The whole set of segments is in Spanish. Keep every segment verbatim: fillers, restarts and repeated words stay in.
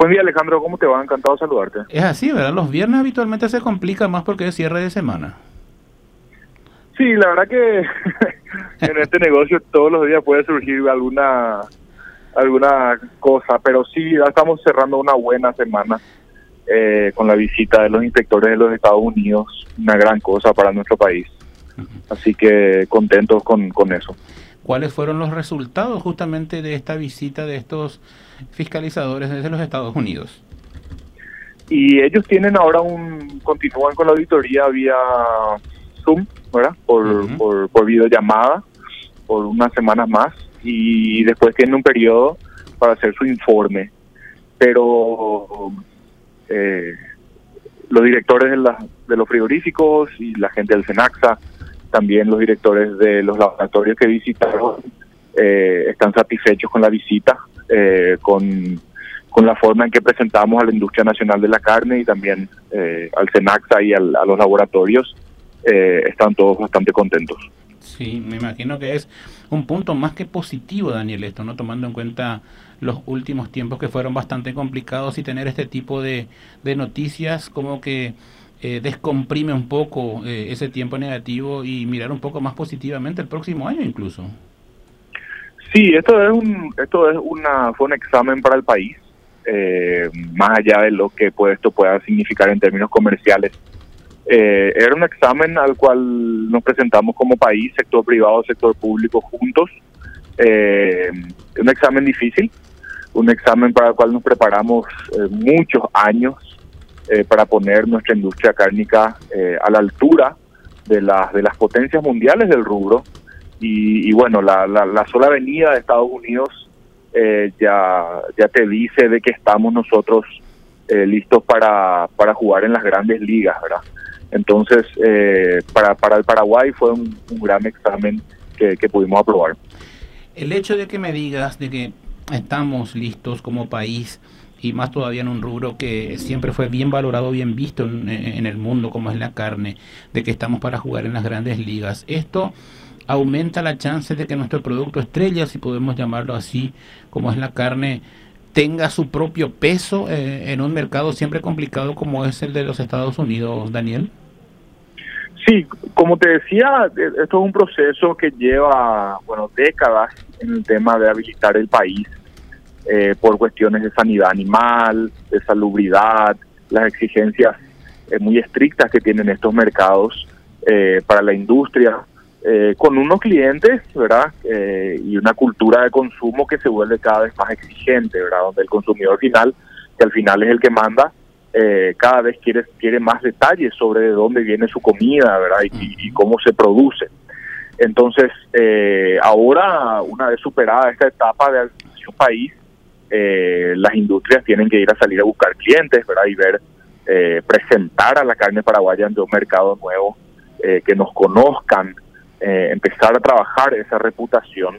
Buen día, Alejandro, ¿cómo te va? Encantado de saludarte. Es así, ¿verdad? Los viernes habitualmente se complica más porque es cierre de semana. Sí, la verdad que en este negocio todos los días puede surgir alguna alguna cosa, pero sí, ya estamos cerrando una buena semana eh, con la visita de los inspectores de los Estados Unidos, una gran cosa para nuestro país. Así que contentos con, con eso. ¿Cuáles fueron los resultados justamente de esta visita de estos fiscalizadores desde los Estados Unidos? Y ellos tienen ahora un, continúan con la auditoría vía Zoom, ¿verdad? Por, uh-huh. por, por videollamada, por unas semanas más, y después tienen un periodo para hacer su informe. Pero eh, los directores de, la, de los frigoríficos y la gente del SENACSA, también los directores de los laboratorios que visitaron, eh, están satisfechos con la visita, eh, con, con la forma en que presentamos a la industria nacional de la carne y también eh, al SENACSA y al, a los laboratorios. Eh, están todos bastante contentos. Sí, me imagino que es un punto más que positivo, Daniel, esto, ¿no? Tomando en cuenta los últimos tiempos que fueron bastante complicados, y tener este tipo de, de noticias como que Eh, descomprime un poco eh, ese tiempo negativo y mirar un poco más positivamente el próximo año incluso. Sí, esto es un esto es una fue un examen para el país, eh, más allá de lo que pues, esto pueda significar en términos comerciales. Eh, era un examen al cual nos presentamos como país, sector privado, sector público juntos. Eh, un examen difícil, un examen para el cual nos preparamos eh, muchos años. Eh, para poner nuestra industria cárnica eh, a la altura de las de las potencias mundiales del rubro, y, y bueno, la, la, la sola venida de Estados Unidos eh, ya ya te dice de que estamos nosotros eh, listos para, para jugar en las grandes ligas, ¿verdad? Entonces, eh, para, para el Paraguay fue un, un gran examen que, que pudimos aprobar. El hecho de que me digas de que estamos listos como país, y más todavía en un rubro que siempre fue bien valorado, bien visto en, en el mundo, como es la carne, de que estamos para jugar en las grandes ligas, esto aumenta la chance de que nuestro producto estrella, si podemos llamarlo así, como es la carne, tenga su propio peso eh, en un mercado siempre complicado como es el de los Estados Unidos, Daniel. Sí, como te decía, esto es un proceso que lleva, bueno, décadas en el tema de habilitar el país. Eh, por cuestiones de sanidad animal, de salubridad, las exigencias eh, muy estrictas que tienen estos mercados eh, para la industria, eh, con unos clientes, ¿verdad? Eh, y una cultura de consumo que se vuelve cada vez más exigente, ¿verdad? Donde el consumidor final, que al final es el que manda, eh, cada vez quiere quiere más detalles sobre de dónde viene su comida, ¿verdad? Y, y cómo se produce. Entonces, eh, ahora, una vez superada esta etapa de un país, Eh, las industrias tienen que ir a salir a buscar clientes, ¿verdad? Y ver, eh, presentar a la carne paraguaya ante un mercado nuevo, eh, que nos conozcan, eh, empezar a trabajar esa reputación,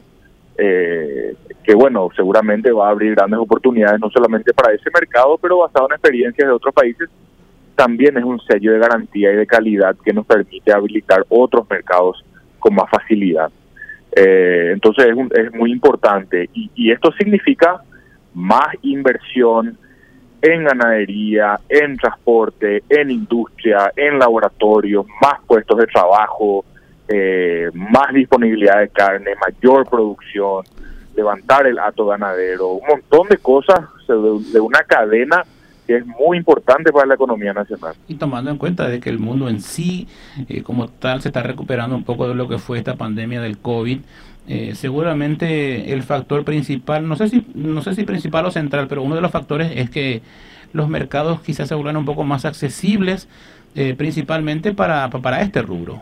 eh, que bueno, seguramente va a abrir grandes oportunidades, no solamente para ese mercado, pero basado en experiencias de otros países, también es un sello de garantía y de calidad que nos permite habilitar otros mercados con más facilidad. Eh, entonces es, un, es muy importante, y, y esto significa más inversión en ganadería, en transporte, en industria, en laboratorios, más puestos de trabajo, eh, más disponibilidad de carne, mayor producción, levantar el hato ganadero, un montón de cosas de, de una cadena que es muy importante para la economía nacional. Y tomando en cuenta de que el mundo en sí, eh, como tal, se está recuperando un poco de lo que fue esta pandemia del COVID, eh, seguramente el factor principal, no sé si no sé si principal o central, pero uno de los factores es que los mercados quizás se vuelvan un poco más accesibles, eh, principalmente para, para este rubro.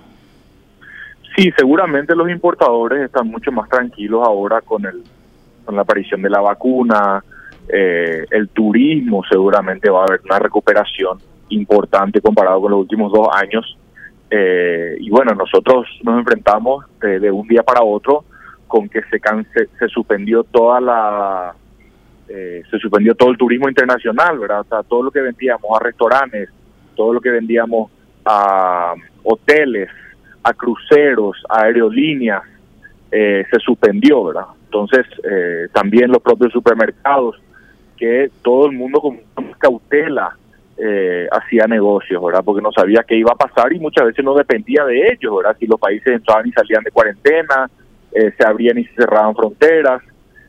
Sí, seguramente los importadores están mucho más tranquilos ahora con el con la aparición de la vacuna. Eh, el turismo seguramente va a haber una recuperación importante comparado con los últimos dos años. Eh, y bueno, nosotros nos enfrentamos de, de un día para otro con que se canse, se suspendió toda la eh, se suspendió todo el turismo internacional, ¿verdad? O sea, todo lo que vendíamos a restaurantes, todo lo que vendíamos a hoteles, a cruceros, a aerolíneas, eh, se suspendió, ¿verdad? Entonces, eh, también los propios supermercados que todo el mundo con cautela eh, hacía negocios, ¿verdad? Porque no sabía qué iba a pasar y muchas veces no dependía de ellos, ¿verdad? Si los países entraban y salían de cuarentena, eh, se abrían y se cerraban fronteras.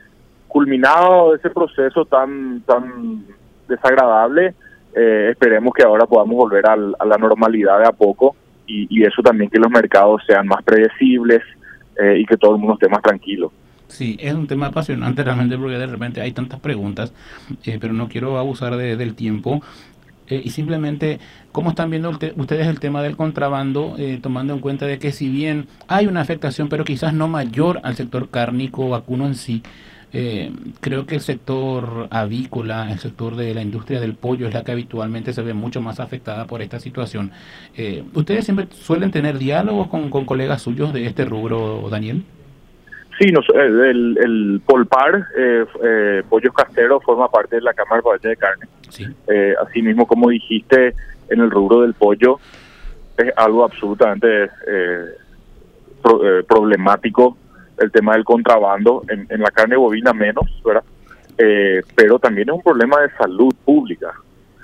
Culminado ese proceso tan, tan desagradable, eh, esperemos que ahora podamos volver al, a la normalidad de a poco y, y eso también, que los mercados sean más predecibles eh, y que todo el mundo esté más tranquilo. Sí, es un tema apasionante realmente porque de repente hay tantas preguntas, eh, pero no quiero abusar de, del tiempo. Eh, y simplemente, ¿cómo están viendo ulte- ustedes el tema del contrabando, eh, tomando en cuenta de que si bien hay una afectación, pero quizás no mayor al sector cárnico o vacuno en sí? Eh, creo que el sector avícola, el sector de la industria del pollo es la que habitualmente se ve mucho más afectada por esta situación. Eh, ¿Ustedes siempre suelen tener diálogos con, con colegas suyos de este rubro, Daniel? Sí, nos, eh, el, el Polpar, eh, eh, Pollos Caseros, forma parte de la Cámara de de Carne. Sí. Eh, así mismo, como dijiste, en el rubro del pollo es algo absolutamente eh, pro, eh, problemático el tema del contrabando, en, en la carne bovina menos, ¿verdad? Eh, pero también es un problema de salud pública.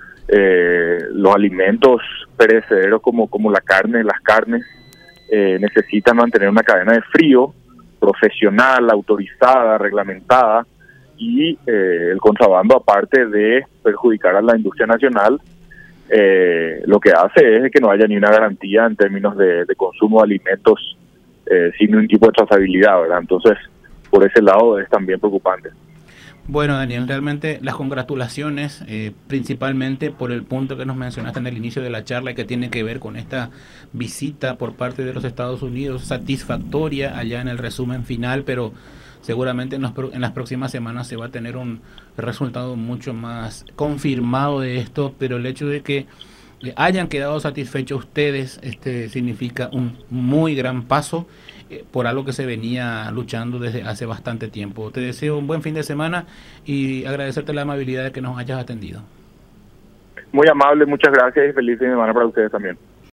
Eh, los alimentos perecederos como, como la carne, las carnes, eh, necesitan mantener una cadena de frío profesional, autorizada, reglamentada, y eh, el contrabando, aparte de perjudicar a la industria nacional, eh, lo que hace es que no haya ni una garantía en términos de, de consumo de alimentos eh, sin ningún tipo de trazabilidad, ¿verdad? Entonces, por ese lado es también preocupante. Bueno, Daniel, realmente las congratulaciones, eh, principalmente por el punto que nos mencionaste en el inicio de la charla, que tiene que ver con esta visita por parte de los Estados Unidos, satisfactoria allá en el resumen final, pero seguramente en, los, en las próximas semanas se va a tener un resultado mucho más confirmado de esto, pero el hecho de que hayan quedado satisfechos ustedes, este significa un muy gran paso eh, por algo que se venía luchando desde hace bastante tiempo. Te deseo un buen fin de semana y agradecerte la amabilidad de que nos hayas atendido. Muy amable, muchas gracias y feliz fin de semana para ustedes también.